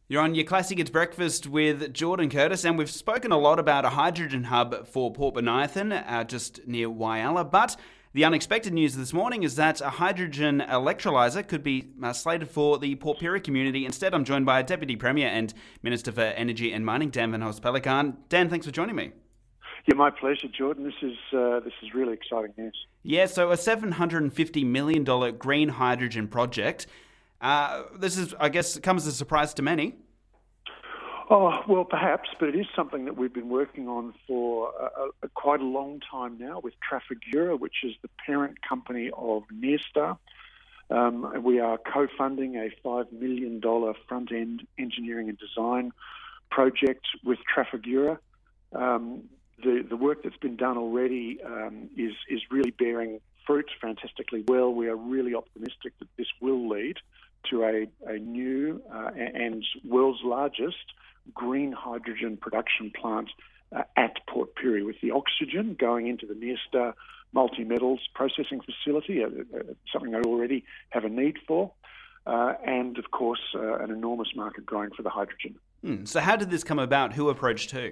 You're on your Classic It's Breakfast with Jordan Curtis, and we've spoken a lot about a hydrogen hub for Port Bonython, just near Whyalla. But the unexpected news this morning is that a hydrogen electrolyser could be slated for the Port Pirie community. Instead, I'm joined by Deputy Premier and Minister for Energy and Mining, Dan van Hulst-Pellekaan. Dan, thanks for joining me. Yeah, my pleasure, Jordan. This is really exciting news. Yeah, so a $750 million green hydrogen project. This is, I guess, comes as a surprise to many. Oh, well, perhaps, but it is something that we've been working on for quite a long time now with Trafigura, which is the parent company of Nyrstar. We are co-funding a $5 million front-end engineering and design project with Trafigura. The work that's been done already is really bearing fruit fantastically well. We are really optimistic that this will lead to a new and world's largest green hydrogen production plant at Port Pirie, with the oxygen going into the Nyrstar multi-metals processing facility, something they already have a need for, and of course an enormous market growing for the hydrogen. So how did this come about? Who approached who?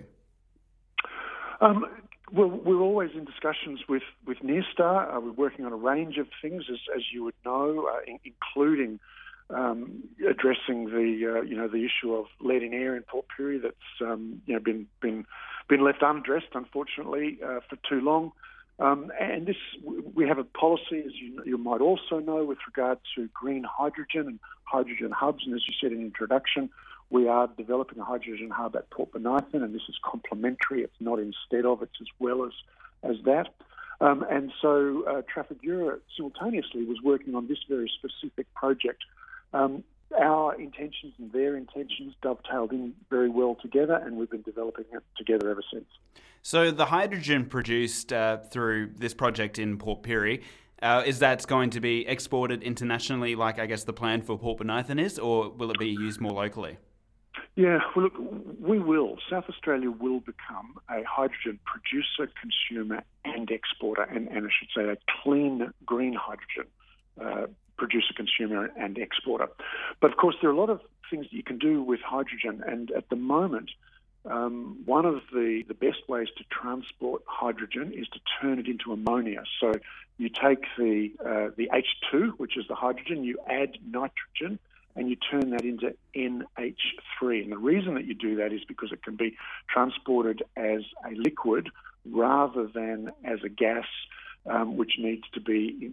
Well, we're always in discussions with Nyrstar. We're working on a range of things, as you would know, including addressing the issue of lead in air in Port Pirie that's been left unaddressed, unfortunately, for too long. And we have a policy, as you might also know, with regard to green hydrogen and hydrogen hubs. And as you said in introduction, we are developing a hydrogen hub at Port Bonython, and this is complementary. It's not instead of, it's as well as that. And so Trafigura simultaneously was working on this very specific project. Our intentions and their intentions dovetailed in very well together, and we've been developing it together ever since. So the hydrogen produced through this project in Port Pirie, is that going to be exported internationally like I guess the plan for Port Bonython is, or will it be used more locally? Yeah, well, look, we will. South Australia will become a hydrogen producer, consumer and exporter, and I should say a clean green hydrogen producer, consumer and exporter. But of course, there are a lot of things that you can do with hydrogen, and at the moment, one of the best ways to transport hydrogen is to turn it into ammonia. So you take the H2, which is the hydrogen, you add nitrogen, and you turn that into NH3. And the reason that you do that is because it can be transported as a liquid rather than as a gas, which needs to be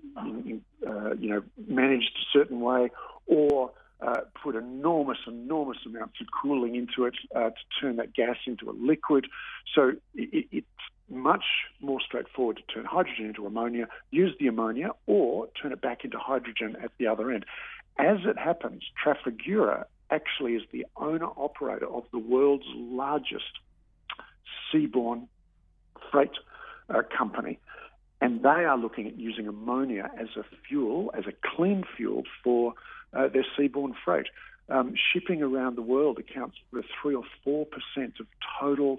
managed a certain way, or put enormous amounts of cooling into it to turn that gas into a liquid. So it's much more straightforward to turn hydrogen into ammonia, use the ammonia, or turn it back into hydrogen at the other end. As it happens, Trafigura actually is the owner-operator of the world's largest seaborne freight company. And they are looking at using ammonia as a fuel, as a clean fuel for their seaborne freight. Shipping around the world accounts for 3 or 4% of total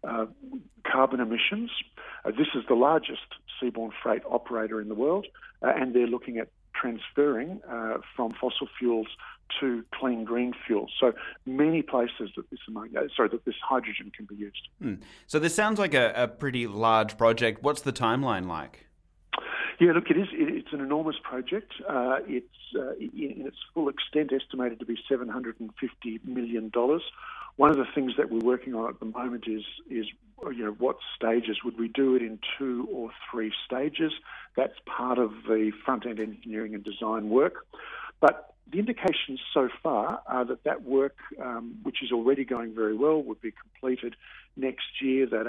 carbon emissions. This is the largest seaborne freight operator in the world, and they're looking at transferring from fossil fuels to clean green fuels. So many places that this hydrogen can be used. So this sounds like a pretty large project. What's the timeline like? Yeah, look, it is. It's an enormous project. It's in its full extent estimated to be $750 million. One of the things that we're working on at the moment is what stages would we do it in, 2 or 3 stages? That's part of the front-end engineering and design work. But the indications so far are that work, which is already going very well, would be completed next year, that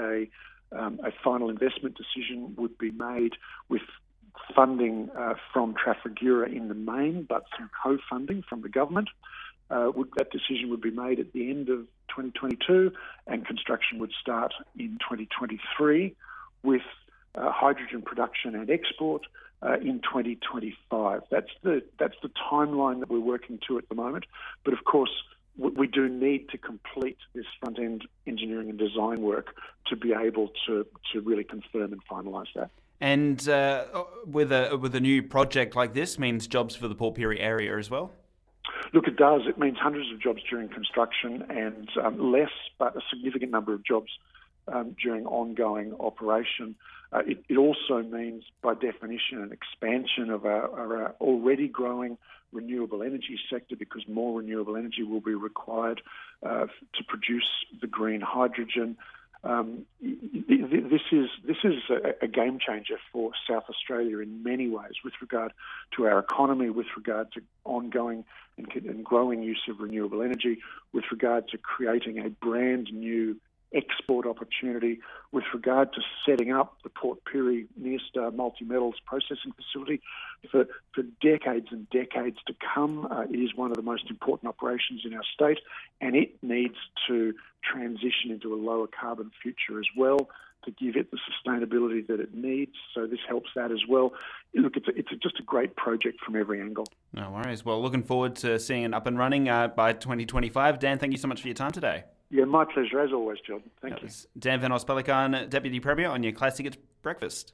a final investment decision would be made with funding from Trafigura in the main, but some co-funding from the government. That decision would be made at the end of 2022, and construction would start in 2023, with hydrogen production and export in 2025. That's the timeline that we're working to at the moment. But of course, we do need to complete this front-end engineering and design work to be able to really confirm and finalise that. And with a new project like this means jobs for the Port Pirie area as well? Look, it does. It means hundreds of jobs during construction and less, but a significant number of jobs during ongoing operation. It also means, by definition, an expansion of our already growing renewable energy sector, because more renewable energy will be required to produce the green hydrogen. This is a game changer for South Australia in many ways, with regard to our economy, with regard to ongoing and growing use of renewable energy, with regard to creating a brand new export opportunity, with regard to setting up the Port Pirie Nyrstar multi-metals processing facility for decades and decades to come. It is one of the most important operations in our state, and it needs to transition into a lower carbon future as well to give it the sustainability that it needs. So this helps that as well. Look, it's just a great project from every angle. No worries. Well, looking forward to seeing it up and running by 2025. Dan, thank you so much for your time today. Yeah, my pleasure, as always, Jordan. Thank you. Dan Van Os Pelikan, Deputy Premier on your Classic at Breakfast.